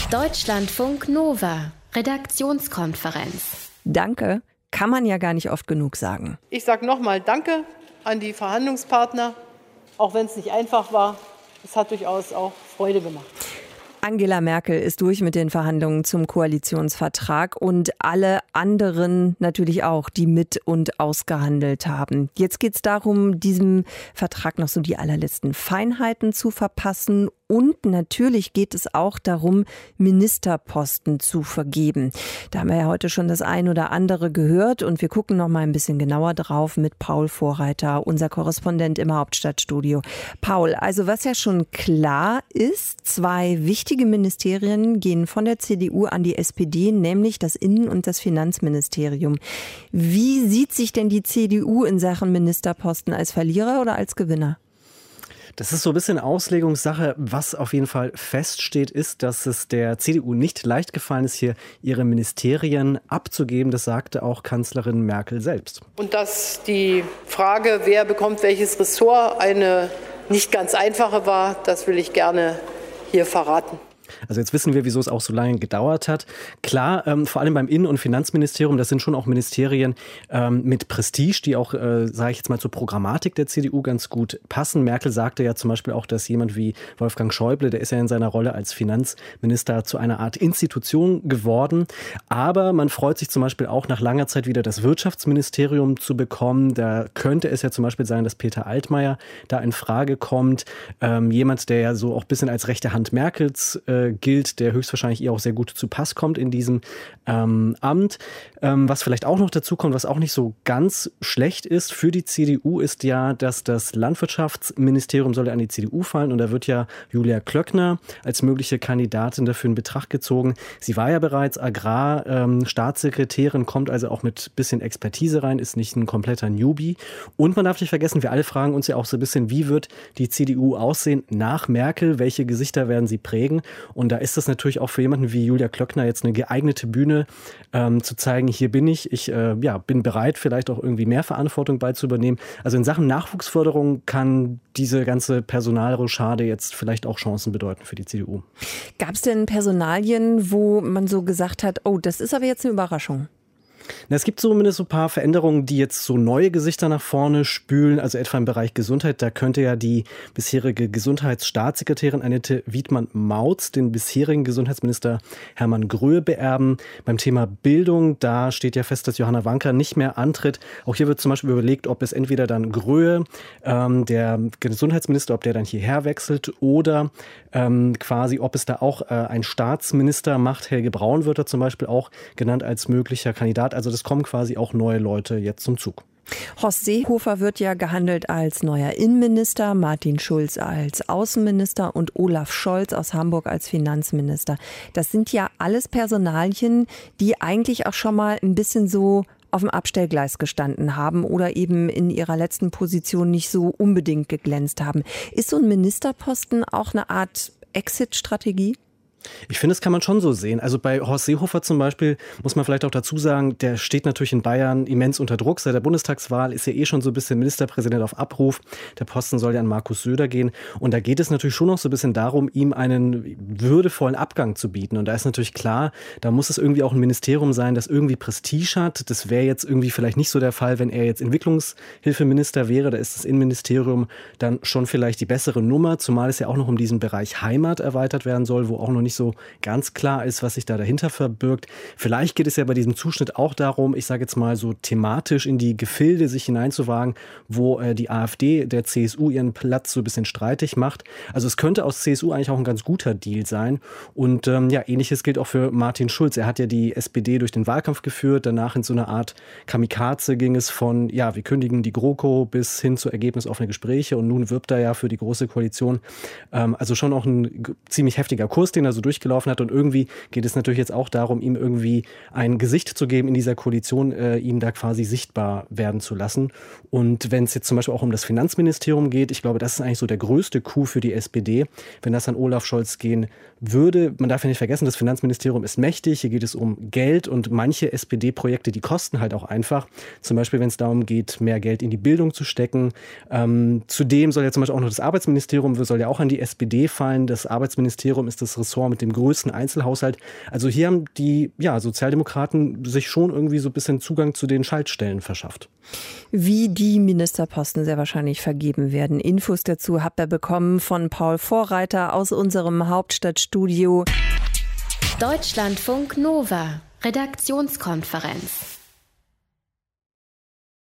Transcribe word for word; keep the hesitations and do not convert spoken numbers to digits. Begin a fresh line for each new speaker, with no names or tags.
Deutschlandfunk Nova, Redaktionskonferenz.
Danke, kann man ja gar nicht oft genug sagen.
Ich sage nochmal Danke an die Verhandlungspartner, auch wenn es nicht einfach war. Es hat durchaus auch Freude gemacht.
Angela Merkel ist durch mit den Verhandlungen zum Koalitionsvertrag und alle anderen natürlich auch, die mit und ausgehandelt haben. Jetzt geht es darum, diesem Vertrag noch so die allerletzten Feinheiten zu verpassen. Und natürlich geht es auch darum, Ministerposten zu vergeben. Da haben wir ja heute schon das ein oder andere gehört und wir gucken noch mal ein bisschen genauer drauf mit Paul Vorreiter, unser Korrespondent im Hauptstadtstudio. Paul, also was ja schon klar ist, zwei wichtige Ministerien gehen von der C D U an die S P D, nämlich das Innen- und das Finanzministerium. Wie sieht sich denn die C D U in Sachen Ministerposten, als Verlierer oder als Gewinner?
Das ist so ein bisschen Auslegungssache. Was auf jeden Fall feststeht, ist, dass es der C D U nicht leicht gefallen ist, hier ihre Ministerien abzugeben. Das sagte auch Kanzlerin Merkel selbst.
Und dass die Frage, wer bekommt welches Ressort, eine nicht ganz einfache war, das will ich gerne hier verraten.
Also jetzt wissen wir, wieso es auch so lange gedauert hat. Klar, ähm, vor allem beim Innen- und Finanzministerium, das sind schon auch Ministerien ähm, mit Prestige, die auch, äh, sage ich jetzt mal, zur Programmatik der C D U ganz gut passen. Merkel sagte ja zum Beispiel auch, dass jemand wie Wolfgang Schäuble, der ist ja in seiner Rolle als Finanzminister zu einer Art Institution geworden. Aber man freut sich zum Beispiel auch nach langer Zeit wieder das Wirtschaftsministerium zu bekommen. Da könnte es ja zum Beispiel sein, dass Peter Altmaier da in Frage kommt. Ähm, jemand, der ja so auch ein bisschen als rechte Hand Merkels äh, gilt, der höchstwahrscheinlich ihr auch sehr gut zu Pass kommt in diesem ähm, Amt. Ähm, was vielleicht auch noch dazu kommt, was auch nicht so ganz schlecht ist für die C D U, ist ja, dass das Landwirtschaftsministerium soll an die C D U fallen und da wird ja Julia Klöckner als mögliche Kandidatin dafür in Betracht gezogen. Sie war ja bereits Agrarstaatssekretärin, ähm, kommt also auch mit bisschen Expertise rein, ist nicht ein kompletter Newbie. Und man darf nicht vergessen, wir alle fragen uns ja auch so ein bisschen, wie wird die C D U aussehen nach Merkel? Welche Gesichter werden sie prägen? Und da ist das natürlich auch für jemanden wie Julia Klöckner jetzt eine geeignete Bühne, ähm, zu zeigen, hier bin ich, ich äh, ja, bin bereit, vielleicht auch irgendwie mehr Verantwortung beizuübernehmen. Also in Sachen Nachwuchsförderung kann diese ganze Personalrochade jetzt vielleicht auch Chancen bedeuten für die C D U.
Gab es denn Personalien, wo man so gesagt hat, oh, das ist aber jetzt eine Überraschung?
Na, es gibt zumindest so ein paar Veränderungen, die jetzt so neue Gesichter nach vorne spülen, also etwa im Bereich Gesundheit. Da könnte ja die bisherige Gesundheitsstaatssekretärin Annette Wiedmann-Mautz den bisherigen Gesundheitsminister Hermann Gröhe beerben. Beim Thema Bildung, da steht ja fest, dass Johanna Wanka nicht mehr antritt. Auch hier wird zum Beispiel überlegt, ob es entweder dann Gröhe, ähm, der Gesundheitsminister, ob der dann hierher wechselt oder ähm, quasi, ob es da auch äh, ein Staatsminister macht. Helge Braun wird da zum Beispiel auch genannt als möglicher Kandidat. Also das kommen quasi auch neue Leute jetzt zum Zug.
Horst Seehofer wird ja gehandelt als neuer Innenminister, Martin Schulz als Außenminister und Olaf Scholz aus Hamburg als Finanzminister. Das sind ja alles Personalien, die eigentlich auch schon mal ein bisschen so auf dem Abstellgleis gestanden haben oder eben in ihrer letzten Position nicht so unbedingt geglänzt haben. Ist so ein Ministerposten auch eine Art Exit-Strategie?
Ich finde, das kann man schon so sehen. Also bei Horst Seehofer zum Beispiel muss man vielleicht auch dazu sagen, der steht natürlich in Bayern immens unter Druck. Seit der Bundestagswahl ist er eh schon so ein bisschen Ministerpräsident auf Abruf. Der Posten soll ja an Markus Söder gehen. Und da geht es natürlich schon noch so ein bisschen darum, ihm einen würdevollen Abgang zu bieten. Und da ist natürlich klar, da muss es irgendwie auch ein Ministerium sein, das irgendwie Prestige hat. Das wäre jetzt irgendwie vielleicht nicht so der Fall, wenn er jetzt Entwicklungshilfeminister wäre. Da ist das Innenministerium dann schon vielleicht die bessere Nummer, zumal es ja auch noch um diesen Bereich Heimat erweitert werden soll, wo auch noch nicht so ganz klar ist, was sich da dahinter verbirgt. Vielleicht geht es ja bei diesem Zuschnitt auch darum, ich sage jetzt mal so thematisch in die Gefilde sich hineinzuwagen, wo äh, die AfD der C S U ihren Platz so ein bisschen streitig macht. Also es könnte aus C S U eigentlich auch ein ganz guter Deal sein. Und ähm, ja, Ähnliches gilt auch für Martin Schulz. Er hat ja die S P D durch den Wahlkampf geführt. Danach in so eine Art Kamikaze ging es von, ja, wir kündigen die GroKo bis hin zu ergebnisoffene Gespräche. Und nun wirbt er ja für die Große Koalition. Ähm, also schon auch ein g- ziemlich heftiger Kurs, den er so durchgelaufen hat. Und irgendwie geht es natürlich jetzt auch darum, ihm irgendwie ein Gesicht zu geben in dieser Koalition, äh, ihn da quasi sichtbar werden zu lassen. Und wenn es jetzt zum Beispiel auch um das Finanzministerium geht, ich glaube, das ist eigentlich so der größte Coup für die S P D, wenn das an Olaf Scholz gehen würde. Man darf ja nicht vergessen, das Finanzministerium ist mächtig. Hier geht es um Geld und manche S P D-Projekte, die kosten halt auch einfach. Zum Beispiel, wenn es darum geht, mehr Geld in die Bildung zu stecken. Ähm, zudem soll ja zum Beispiel auch noch das Arbeitsministerium, soll ja auch an die S P D fallen. Das Arbeitsministerium ist das Ressort mit dem größten Einzelhaushalt. Also hier haben die ja, Sozialdemokraten sich schon irgendwie so ein bisschen Zugang zu den Schaltstellen verschafft.
Wie die Ministerposten sehr wahrscheinlich vergeben werden. Infos dazu habt ihr bekommen von Paul Vorreiter aus unserem Hauptstadtstudio.
Deutschlandfunk Nova, Redaktionskonferenz.